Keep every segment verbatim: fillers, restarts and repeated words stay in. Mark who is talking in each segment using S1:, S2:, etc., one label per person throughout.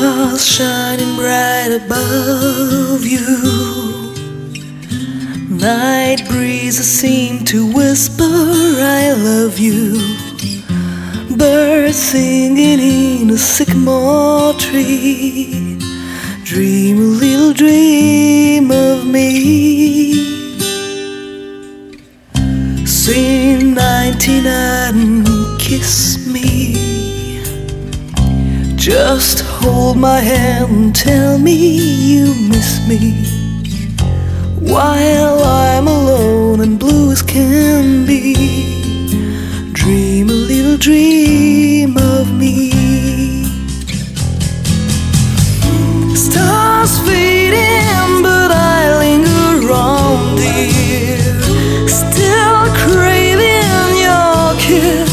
S1: stars shining bright above you. Night breezes seem to whisper, I love you. Birds singing in a sycamore tree. Dream a little dream of me. Sing ninety-nine and kiss me. Just hold my hand and tell me you miss me. While I'm alone and blue as can be, dream a little dream of me. Stars fading, but I linger on, dear, still craving your kiss.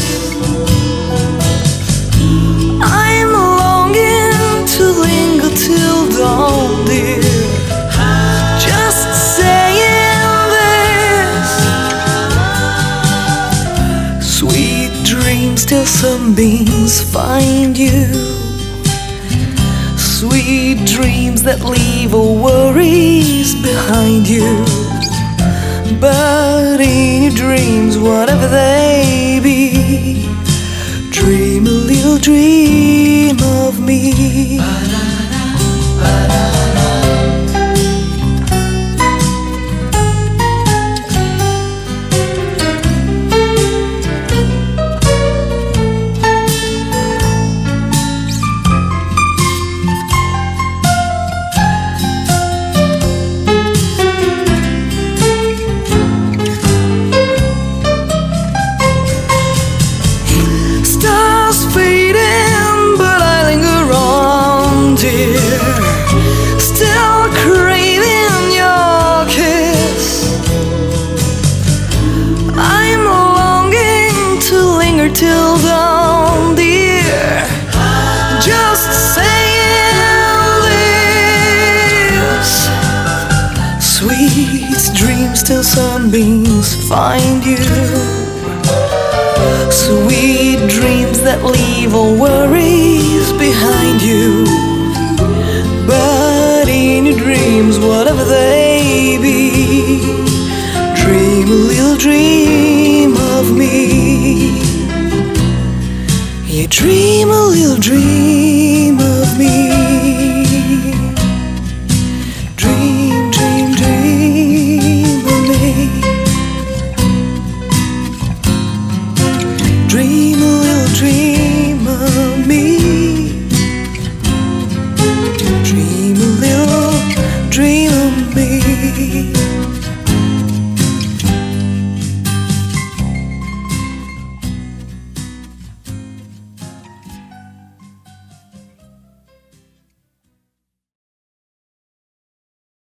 S1: I'm longing to linger till dawn, dear, just saying this. Sweet dreams till sunbeams find you. Sweet dreams that leave all worries behind you. But in your dreams, whatever they be, dream a little dream of me. Till dawn, dear, just saying this. Sweet dreams till sunbeams find you. Sweet dreams that leave all worries behind you. But in your dreams, whatever they be, dream a little dream of me. You dream a little dream of me. Dream, dream, dream of me. Dream a little dream of me.